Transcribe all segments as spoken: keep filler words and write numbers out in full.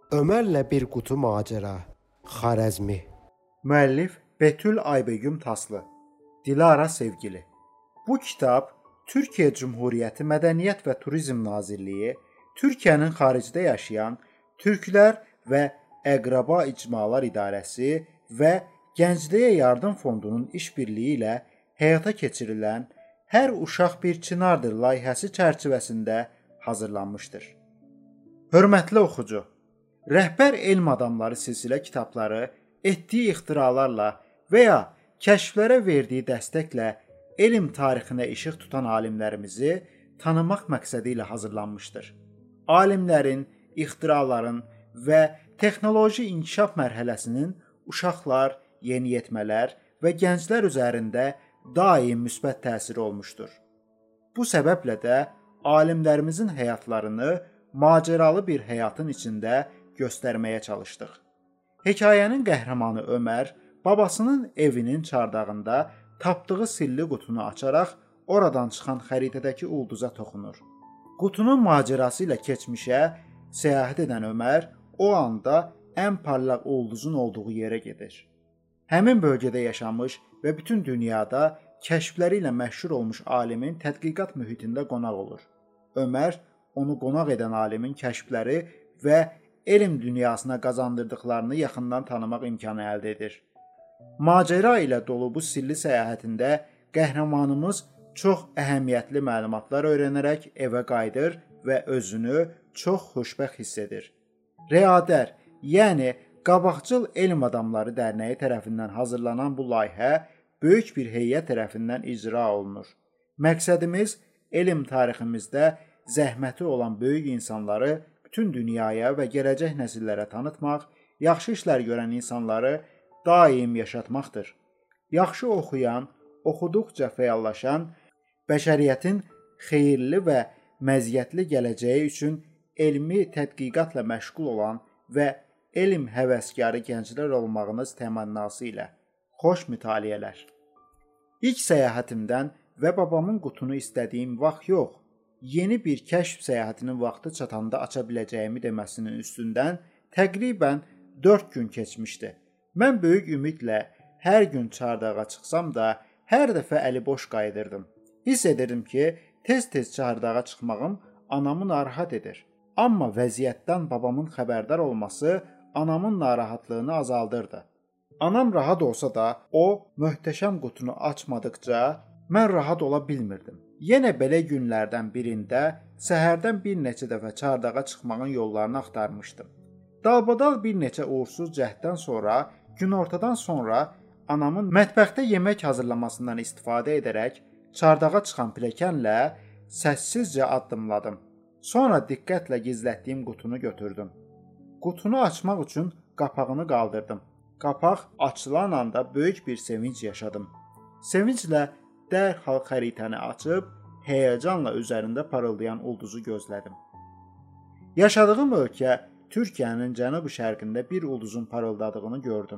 Ömərlə bir qutu macəra. Xarəzmi. Müəllif Betül Aybegüm Taslı. Dilara Sevgili. Bu kitab Türkiyə Cümhuriyyəti Mədəniyyət və Turizm Nazirliyi, Türkiyənin xaricdə yaşayan Türklər və Əqraba İcmalar İdarəsi və Gəncliyə Yardım Fondunun işbirliyi ilə həyata keçirilən Hər uşaq bir çinardır layihəsi çərçivəsində hazırlanmışdır. Hörmətli oxucu, Rəhbər elm adamları silsilə kitabları etdiyi ixtiralarla və ya kəşflərə verdiyi dəstəklə elm tarixinə işıq tutan alimlərimizi tanımaq məqsədi ilə hazırlanmışdır. Alimlərin, ixtiraların və texnoloji inkişaf mərhələsinin uşaqlar, yeniyetmələr və gənclər üzərində daim müsbət təsiri olmuşdur. Bu səbəblə də alimlərimizin həyatlarını macəralı bir həyatın içində göstərməyə çalışdıq. Hekayənin qəhrəmanı Ömər babasının evinin çardağında tapdığı silli qutunu açaraq oradan çıxan xəritədəki ulduza toxunur. Qutunun macərası ilə keçmişə səyahət edən Ömər o anda ən parlaq ulduzun olduğu yerə gedir. Həmin bölgədə yaşamış və bütün dünyada kəşfləri ilə məşhur olmuş alimin tədqiqat mühitində qonaq olur. Ömər onu qonaq edən alimin kəşfləri və elm dünyasına qazandırdıqlarını yaxından tanımaq imkanı əldə edir. Macəra ilə dolu bu silli səyahətində qəhrəmanımız çox əhəmiyyətli məlumatlar öyrənərək evə qayıdır və özünü çox xoşbəxt hiss edir. Readər, yəni Qabaqcıl Elm Adamları Dərnəyi tərəfindən hazırlanan bu layihə böyük bir heyət tərəfindən icra olunur. Məqsədimiz elm tariximizdə zəhməti olan böyük insanları bütün dünyaya və gələcək nəsillərə tanıtmaq, yaxşı işlər görən insanları daim yaşatmaqdır. Yaxşı oxuyan, oxuduqca fəallaşan, bəşəriyyətin xeyirli və məziyyətli gələcəyi üçün elmi tədqiqatla məşğul olan və elm həvəskarı gənclər olmağınız təmənnası ilə. Xoş mütaliələr. İlk səyahətimdən və babamın qutunu istədiyim vaxt yox, yeni bir kəşf səyahətinin vaxtı çatanda aça biləcəyimi deməsinin üstündən təqribən dörd gün keçmişdi. Mən böyük ümidlə hər gün çardağa çıxsam da, hər dəfə əli boş qayıdırdım. Hiss edirdim ki, tez-tez çardağa çıxmağım anamı narahat edir. Amma vəziyyətdən babamın xəbərdar olması anamın narahatlığını azaldırdı. Anam rahat olsa da, o möhtəşəm qutunu açmadıqca mən rahat ola bilmirdim. Yenə belə günlərdən birində səhərdən bir neçə dəfə çardağa çıxmağın yollarını axtarmışdım. Dalbadal bir neçə uğursuz cəhddən sonra, günortadan sonra anamın mətbəxdə yemək hazırlamasından istifadə edərək çardağa çıxan pilləkənlə səssizcə addımladım. Sonra diqqətlə gizlətdiyim qutunu götürdüm. Qutunu açmaq üçün qapağını qaldırdım. Qapaq açılan anda böyük bir sevinc yaşadım. Sevinclə dərhal xəritəni açıb, həyəcanla üzərində parıldayan ulduzu gözlədim. Yaşadığım ölkə Türkiyənin cənub-şərqində bir ulduzun parıldadığını gördüm.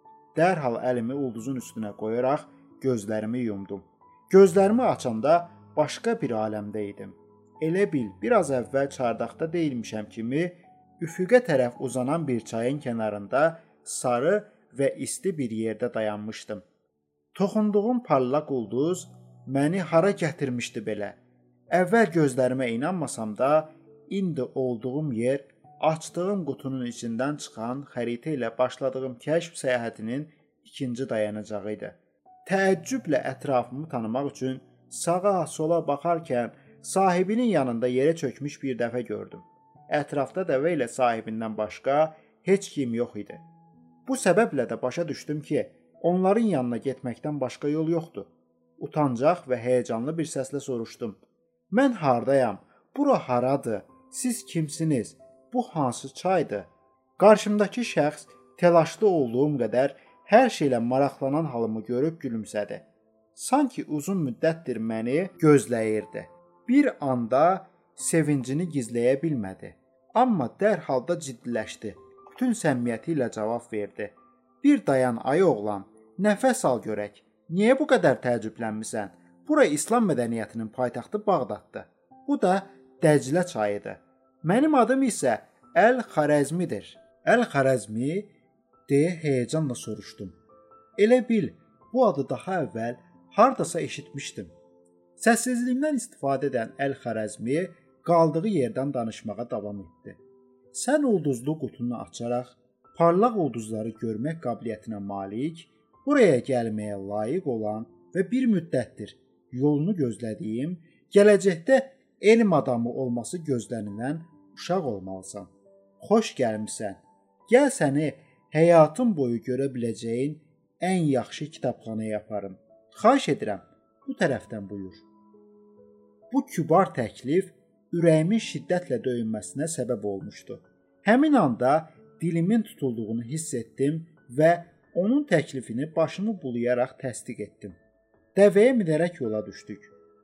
Dərhal əlimi ulduzun üstünə qoyaraq gözlərimi yumdum. Gözlərimi açanda başqa bir aləmdə idim. Elə bil, biraz əvvəl çardaqda deyilmişəm kimi, üfüqə tərəf uzanan bir çayın kənarında sarı və isti bir yerdə dayanmışdım. Toxunduğum parlaq ulduz məni hara gətirmişdi belə? Əvvəl gözlərimə inanmasam da, indi olduğum yer açdığım qutunun içindən çıxan xəritə ilə başladığım kəşf səyahətinin ikinci dayanacağı idi. Təəccüblə ətrafımı tanımaq üçün sağa, sola baxarkən sahibinin yanında yerə çökmüş bir dəvə gördüm. Ətrafda dəvə ilə sahibindən başqa heç kim yox idi. Bu səbəblə də başa düşdüm ki, onların yanına getməkdən başqa yol yoxdur. Utancaq və həyəcanlı bir səslə soruşdum. Mən hardayam? Bura haradır? Siz kimsiniz? Bu hansı çaydır? Qarşımdakı şəxs təlaşlı olduğum qədər hər şeylə maraqlanan halımı görüb gülümsədi. Sanki uzun müddətdir məni gözləyirdi. Bir anda sevincini gizləyə bilmədi. Amma dərhal da ciddiləşdi. Bütün səmimiyyəti ilə cavab verdi. Bir dayan ay oğlan, nəfəs al görək. Niyə bu qədər təəccüblənmisən? Bura İslam mədəniyyətinin paytaxtı Bağdaddır. Bu da Dəclə çayıdır. Mənim adım isə Əl-Xarəzmidir. Əl-Xarəzmi deyə həyəcanla soruşdum. Elə bil bu adı daha əvvəl hardasa eşitmişdim. Səssizlikdən istifadə edən Əl-Xarəzmi qaldığı yerdən danışmağa davam etdi. Sən ulduzlu qutunu açaraq parlaq ulduzları görmək qabiliyyətinə malik, buraya gəlməyə layiq olan və bir müddətdir yolunu gözlədiyim, gələcəkdə elm adamı olması gözlənilən uşaq olmalısan. Xoş gəlmisən. Gəl səni həyatın boyu görə biləcəyin ən yaxşı kitabxanaya aparım. Xahiş edirəm, bu tərəfdən buyur. Bu kübar təklif ürəyimin şiddətlə döyünməsinə səbəb olmuşdu. Həmin anda dilimin tutulduğunu hiss etdim və onun təklifini başımı bulayaraq təsdiq etdim. Dəvəyə minərək yola düşdük.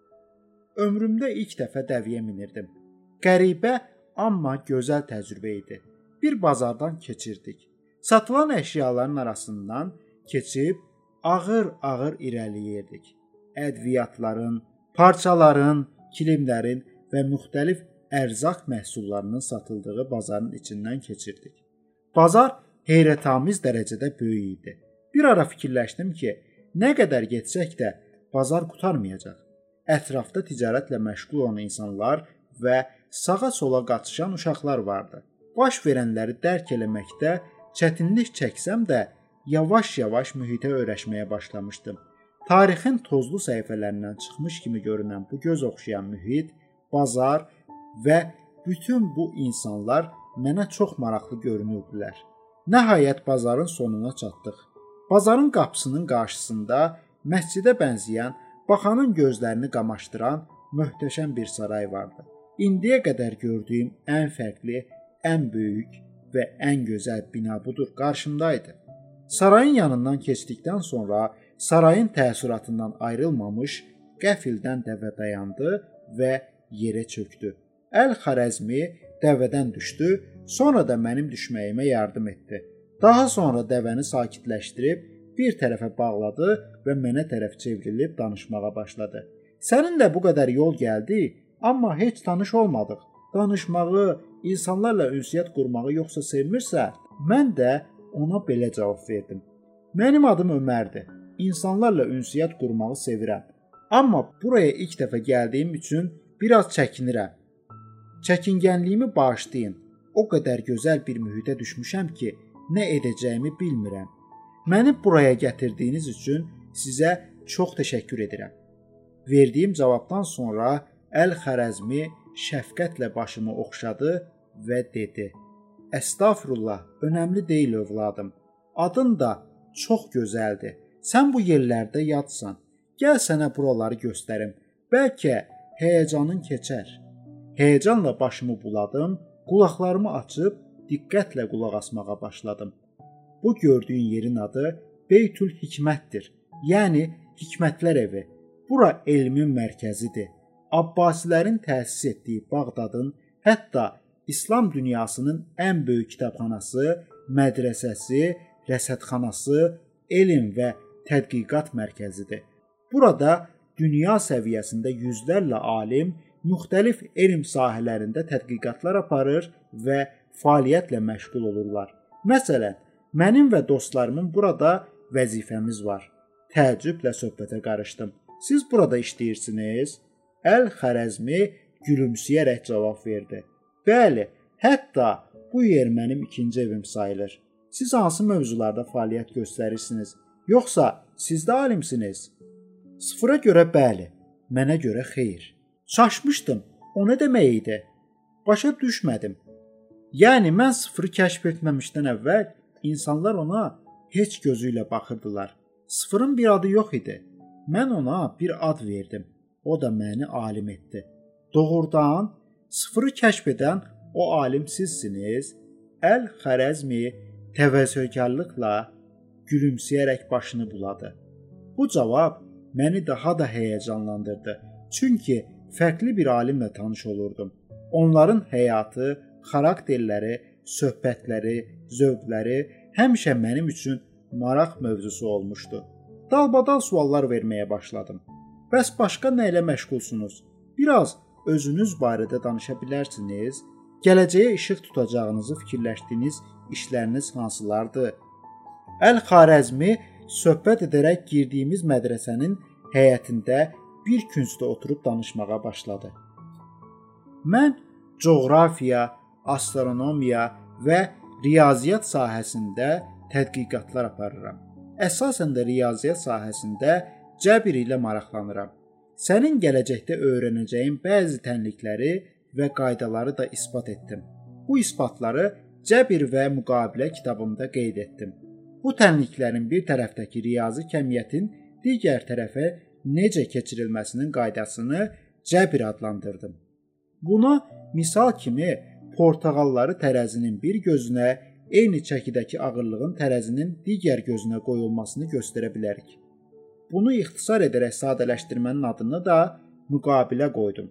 Ömrümdə ilk dəfə dəvəyə minirdim. Qəribə, amma gözəl təcrübə idi. Bir bazardan keçirdik. Satılan əşyaların arasından keçib ağır-ağır irəliləyirdik. Ədviyyatların, parçaların, kilimlərin və müxtəlif ərzaq məhsullarının satıldığı bazarın içindən keçirdik. Bazar heyrətamiz dərəcədə böyük idi. Bir ara fikirləşdim ki, nə qədər getsək də bazar qurtarmayacaq. Ətrafda ticarətlə məşğul olan insanlar və sağa-sola qaçışan uşaqlar vardı. Baş verənləri dərk eləməkdə çətinlik çəksəm də yavaş-yavaş mühitə öyrəşməyə başlamışdım. Tarixin tozlu səhifələrindən çıxmış kimi görünən bu göz oxşayan mühit, bazar və bütün bu insanlar mənə çox maraqlı görünürdülər. Nəhayət bazarın sonuna çatdıq. Bazarın qapısının qarşısında məscidə bənzəyən, baxanın gözlərini qamaşdıran möhtəşəm bir saray vardı. İndiyə qədər gördüyüm ən fərqli, ən böyük və ən gözəl bina budur, qarşımdaydı. Sarayın yanından keçdikdən sonra sarayın təəssüratından ayrılmamış qəfildən dəvə dayandı və yerə çökdü. Əl-Xarəzmi dəvədən düşdü, sonra da mənim düşməyimə yardım etdi. Daha sonra dəvəni sakitləşdirib bir tərəfə bağladı və mənə tərəf çevrilib danışmağa başladı. Səninlə bu qədər yol gəldi, amma heç tanış olmadıq. Danışmağı, insanlarla ünsiyyət qurmağı yoxsa sevmirsə, mən də ona belə cavab verdim. Mənim adım Ömərdir. İnsanlarla ünsiyyət qurmağı sevirəm. Amma buraya ilk dəfə gəldiyim üçün biraz çəkinirəm. Çəkingənliyimi bağışlayın. O qədər gözəl bir mühitə düşmüşəm ki, nə edəcəyimi bilmirəm. Məni buraya gətirdiyiniz üçün sizə çox təşəkkür edirəm. Verdiyim cavabdan sonra Əl-Xarəzmi şəfqətlə başımı oxşadı və dedi: "Əstəğfurullah, önəmli deyil övladım. Adın da çox gözəldir. Sən bu yerlərdə yadsan. Gəl sənə buraları göstərim. Bəlkə həyəcanın keçər." Həyəcanla başımı buladım, qulaqlarımı açıb diqqətlə qulaq asmağa başladım. Bu gördüyün yerin adı Beytül Hikmətdir. Yəni Hikmətlər evi. Bura elmin mərkəzidir. Abbasilərin təsis etdiyi Bağdadın, hətta İslam dünyasının ən böyük kitabxanası, mədrəsəsi, rəsədxanası, elm və tədqiqat mərkəzidir. Burada dünya səviyyəsində yüzlərlə alim müxtəlif elm sahələrində tədqiqatlar aparır və fəaliyyətlə məşğul olurlar. Məsələn, mənim və dostlarımın burada vəzifəmiz var. Təəccüblə söhbətə qarışdım. Siz burada işləyirsiniz? Əl-Xarəzmi gülümsəyərək cavab verdi. Bəli, hətta bu yer mənim ikinci evim sayılır. Siz hansı mövzularda fəaliyyət göstərirsiniz? Yoxsa siz də alimsiniz? Sıfıra görə bəli, mənə görə xeyr. Şaşmışdım. O nə demək idi? Başa düşmədim. Yəni mən sıfırı kəşf etməmişdən əvvəl insanlar ona heç gözü ilə baxırdılar. Sıfırın bir adı yox idi. Mən ona bir ad verdim. O da məni alim etdi. Doğrudan sıfırı kəşf edən o alim sizsiniz? Əl-Xarəzmi təvəzzökarlıqla gülümsəyərək başını buladı. Bu cavab məni daha da həyəcanlandırdı. Çünki fərqli bir alimlə tanış olurdum. Onların həyatı, xarakterləri, söhbətləri, zövqləri həmişə mənim üçün maraq mövzusu olmuşdu. Dalbadal suallar verməyə başladım. Bəs başqa nə ilə məşğulsunuz? Biraz özünüz barədə danışa bilərsiniz? Gələcəyə işıq tutacağınızı fikirləşdiyiniz işləriniz hansılardır? Əl-Xarəzmi söhbət edərək girdiyimiz mədrəsənin həyətində bir küncdə oturub danışmağa başladı. Mən coğrafiya, astronomiya və riyaziyyat sahəsində tədqiqatlar aparıram. Əsasən də riyaziyyat sahəsində cəbr ilə maraqlanıram. Sənin gələcəkdə öyrənəcəyin bəzi tənlikləri və qaydaları da isbat etdim. Bu isbatları Cəbr və Müqabilə kitabımda qeyd etdim. Bu tənliklərin bir tərəfdəki riyazi kəmiyyətin digər tərəfə necə keçirilməsinin qaydasını cəbr adlandırdım. Buna misal kimi portağalları tərəzinin bir gözünə, eyni çəkidəki ağırlığın tərəzinin digər gözünə qoyulmasını göstərə bilərik. Bunu ixtisar edərək sadələşdirmənin adını da müqabilə qoydum.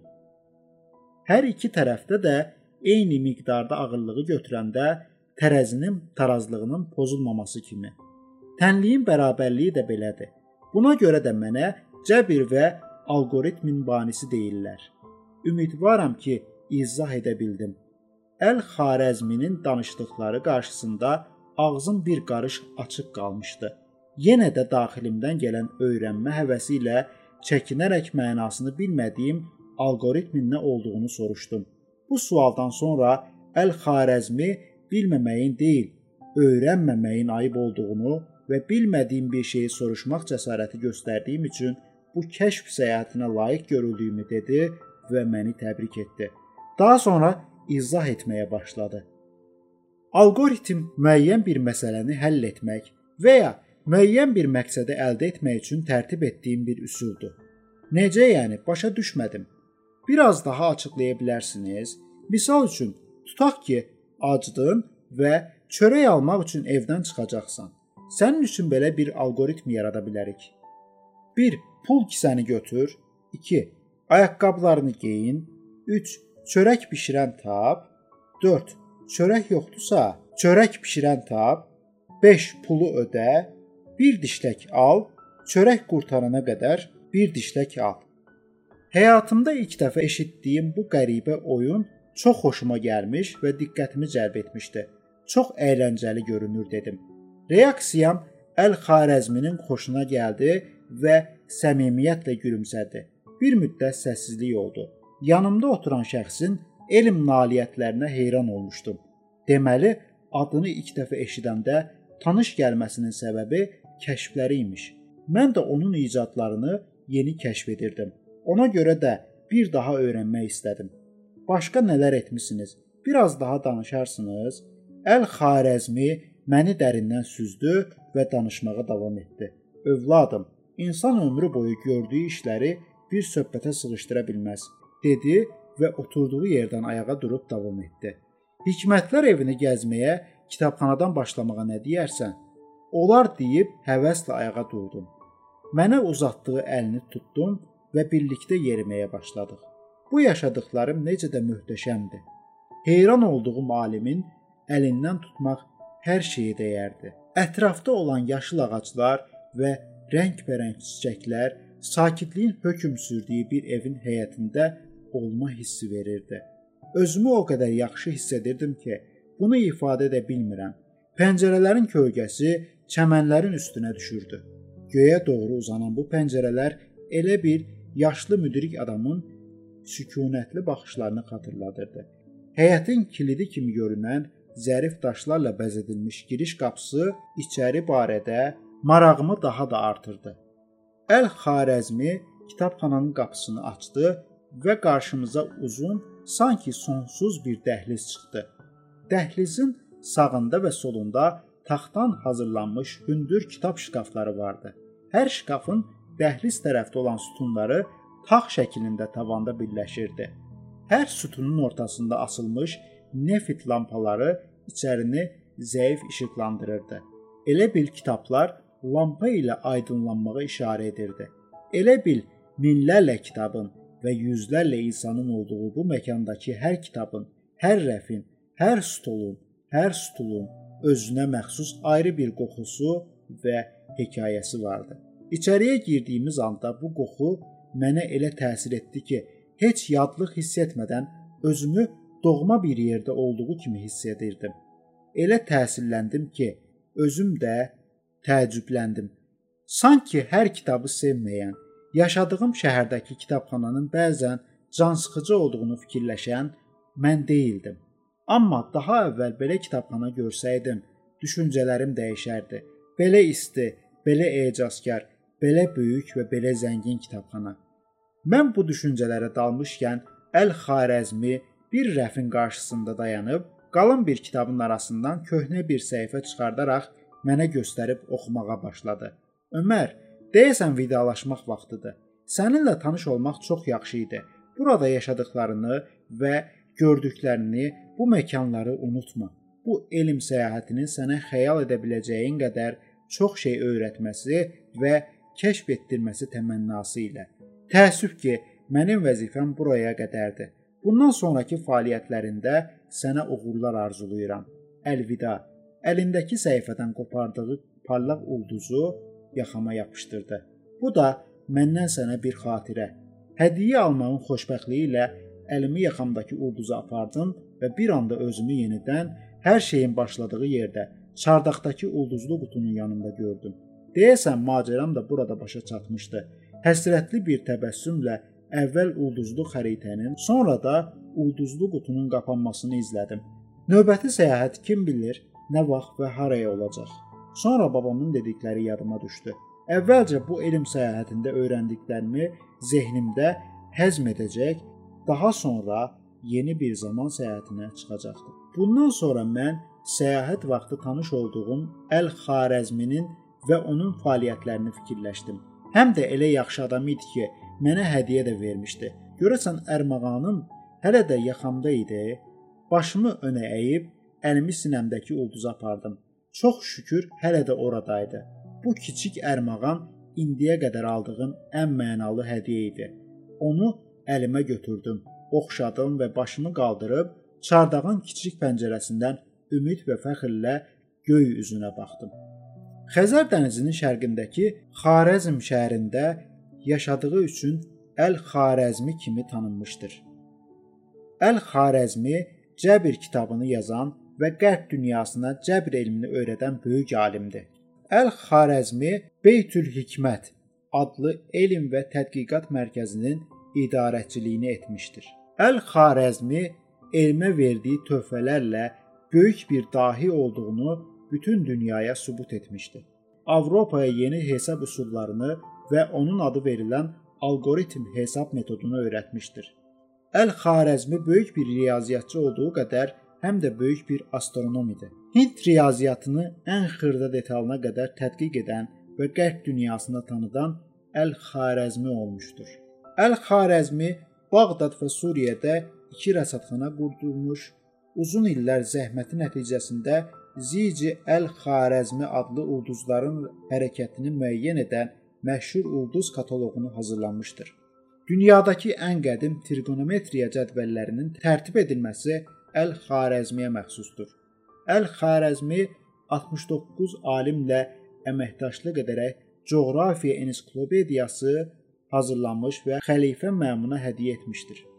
Hər iki tərəfdə də eyni miqdarda ağırlığı götürəndə tərəzinin tarazlığının pozulmaması kimi. Tənliyin bərabərliyi də belədir. Buna görə də mənə cəbr və alqoritmin banisi deyirlər. Ümidvaram ki, izah edə bildim. Əl-Xarəzminin danışdıqları qarşısında ağzım bir qarış açıq qalmışdı. Yenə də daxilimdən gələn öyrənmə həvəsi ilə çəkinərək mənasını bilmədiyim alqoritmin nə olduğunu soruşdum. Bu sualdan sonra Əl-Xarəzmi bilməməyin deyil, öyrənməməyin ayıb olduğunu və bilmədiyim bir şeyi soruşmaq cəsarəti göstərdiyim üçün bu kəşf səyahətinə layiq görüldüyümü dedi və məni təbrik etdi. Daha sonra izah etməyə başladı. Alqoritm müəyyən bir məsələni həll etmək və ya müəyyən bir məqsədi əldə etmək üçün tərtib etdiyim bir üsuldur. Necə yəni? Başa düşmədim. Biraz daha açıqlaya bilərsiniz? Misal üçün, tutaq ki, acdın və çörək almaq üçün evdən çıxacaqsan. Sənin üçün belə bir alqoritm yarada bilərik. bir. Pul kisəni götür. iki. Ayaqqabılarını geyin. üç. Çörək bişirən tap. dörd. Çörək yoxdursa, çörək bişirən tap. beş. Pulu ödə. Bir dişlək al. Çörək qurtarana qədər bir dişlək al. Həyatımda ilk dəfə eşitdiyim bu qəribə oyun çox xoşuma gəlmiş və diqqətimi cəlb etmişdi. Çox əyləncəli görünür dedim. Reaksiyam Əl-Xarəzminin xoşuna gəldi və səmimiyyətlə gülümsədi. Bir müddət səssizlik oldu. Yanımda oturan şəxsin elm nailiyyətlərinə heyran olmuşdum. Deməli, adını ilk dəfə eşidəndə tanış gəlməsinin səbəbi kəşfləri imiş. Mən də onun icadlarını yeni kəşf edirdim. Ona görə də bir daha öyrənmək istədim. Başqa nələr etmisiniz? Biraz daha danışarsınız? Əl-Xarəzmi məni dərindən süzdü və danışmağa davam etdi. Övladım, insan ömrü boyu gördüyü işləri bir söhbətə sığışdıra bilməz, dedi və oturduğu yerdən ayağa durub davam etdi. Hikmətlər evini gəzməyə, kitabxanadan başlamağa nə deyərsən? Olar deyib həvəslə ayağa durdum. Mənə uzatdığı əlini tutdum və birlikdə yeriməyə başladıq. Bu yaşadıklarım necə də möhtəşəmdir. Heyran olduğum alimin əlindən tutmaq hər şeyə dəyərdi. Ətrafda olan yaşıl ağaclar və rəngbərəng çiçəklər sakitliyin hökm sürdüyü bir evin həyətində olma hissi verirdi. Özümü o qədər yaxşı hiss edirdim ki, bunu ifadə edə bilmirəm. Pəncərələrin kölgəsi çəmənlərin üstünə düşürdü. Göyə doğru uzanan bu pəncərələr elə bir yaşlı müdrik adamın sükunətli baxışlarını xatırladırdı. Həyətin kilidi kimi görünən zərif daşlarla bəzədilmiş giriş qapısı içəri barədə marağımı daha da artırdı. Əl-Xarəzmi kitabxananın qapısını açdı və qarşımıza uzun, sanki sonsuz bir dəhliz çıxdı. Dəhlizin sağında və solunda taxtdan hazırlanmış hündür kitab şkafları vardı. Hər şkafın dəhliz tərəfdə olan sütunları tağ şəklində tavanda birləşirdi. Hər sütunun ortasında asılmış nefit lampaları içərini zəif işıqlandırırdı. Elə bil kitablar lampa ilə aydınlanmağa işarə edirdi. Elə bil minlərlə kitabın və yüzlərlə insanın olduğu bu məkandakı hər kitabın, hər rəfin, hər stolun, hər stulun özünə məxsus ayrı bir qoxusu və hekayəsi vardı. İçəriyə girdiyimiz anda bu qoxu mənə elə təsir etdi ki, heç yadlıq hiss etmədən özümü doğma bir yerdə olduğu kimi hiss edirdim. Elə təsirləndim ki, özüm də təəccübləndim. Sanki hər kitabı sevməyən, yaşadığım şəhərdəki kitabxananın bəzən cansıxıcı olduğunu fikirləşən mən deyildim. Amma daha əvvəl belə kitabxana görsəydim, düşüncələrim dəyişərdi. Belə isti, belə ecazkar, belə böyük və belə zəngin kitabxana. Mən bu düşüncələrə dalmışkən Əl-Xarəzmi bir rəfin qarşısında dayanıb, qalın bir kitabın arasından köhnə bir səhifə çıxardaraq mənə göstərib oxumağa başladı. Ömər, deyəsən vidalaşmaq vaxtıdır. Səninlə tanış olmaq çox yaxşı idi. Burada yaşadıklarını və gördüklərini, bu məkanları unutma. Bu elm səyahətinin sənə xəyal edə biləcəyin qədər çox şey öyrətməsi və kəşf etdirməsi təmənnası ilə. Təəssüf ki, mənim vəzifəm buraya qədərdir. Bundan sonraki fəaliyyətlərində sənə uğurlar arzulayıram. Əlvida. Əlindəki səhifədən qopardığı parlaq ulduzu yaxama yapışdırdı. Bu da məndən sənə bir xatirə. Hədiyyə almağın xoşbəxtliyi ilə əlimi yaxamdakı ulduza apardım və bir anda özümü yenidən hər şeyin başladığı yerdə, çardaqdakı ulduzlu qutunun yanında gördüm. Deyəsən macəram da burada başa çatmışdı. Həsrətli bir təbəssümlə əvvəl ulduzlu xəritənin, sonra da ulduzlu qutunun qapanmasını izlədim. Növbəti səyahət kim bilir, nə vaxt və haraya olacaq. Sonra babamın dedikləri yadıma düşdü. Əvvəlcə bu elm səyahətində öyrəndiklərimi zehnimdə həzm edəcək, daha sonra yeni bir zaman səyahətinə çıxacaqdım. Bundan sonra mən səyahət vaxtı tanış olduğum Əl-Xarəzminin və onun fəaliyyətlərini fikirləşdim. Həm də elə yaxşı adam idi ki, mənə hədiyyə də vermişdi. Görəsən ərmağanım hələ də yaxamda idi. Başımı önə əyib əlimi sinəmdəki ulduza apardım. Çox şükür hələ də oradaydı. Bu kiçik ərmağan indiyə qədər aldığım ən mənalı hədiyyə idi. Onu əlimə götürdüm, oxşadım və başımı qaldırıb çardağın kiçik pəncərəsindən ümid və fəxrlə göy üzünə baxdım. Xəzər dənizinin şərqindəki Xarəzm şəhərində yaşadığı üçün Əl-Xarəzmi kimi tanınmışdır. Əl-Xarəzmi Cəbr kitabını yazan və qərb dünyasına cəbr elmini öyrədən böyük alimdir. Əl-Xarəzmi Beytül-Hikmət adlı elm və tədqiqat mərkəzinin idarəçiliyini etmişdir. Əl-Xarəzmi elmə verdiyi töhfələrlə böyük bir dahi olduğunu bütün dünyaya sübut etmişdi. Avropaya yeni hesab üsullarını və onun adı verilən alqoritm hesab metodunu öyrətmişdir. Əl-Xarəzmi böyük bir riyaziyyatçı olduğu qədər həm də böyük bir astronom idi. Hind riyaziyyatını ən xırda detalına qədər tədqiq edən və qərb dünyasında tanıdan Əl-Xarəzmi olmuşdur. Əl-Xarəzmi Bağdad və Suriyədə iki rəsədxana qurdurmuş, uzun illər zəhməti nəticəsində Zici Əl-Xarəzmi adlı ulduzların hərəkətini müəyyən edən məşhur ulduz kataloqunu hazırlanmışdır. Dünyadakı ən qədim trigonometriya cədvəllərinin tərtib edilməsi Əl-Xarəzmiyə məxsusdur. Əl-Xarəzmi altmış doqquz alimlə əməkdaşlıq edərək coğrafiya ensiklopediyası hazırlamış və xəlifə Məmuna hədiyyə etmişdir.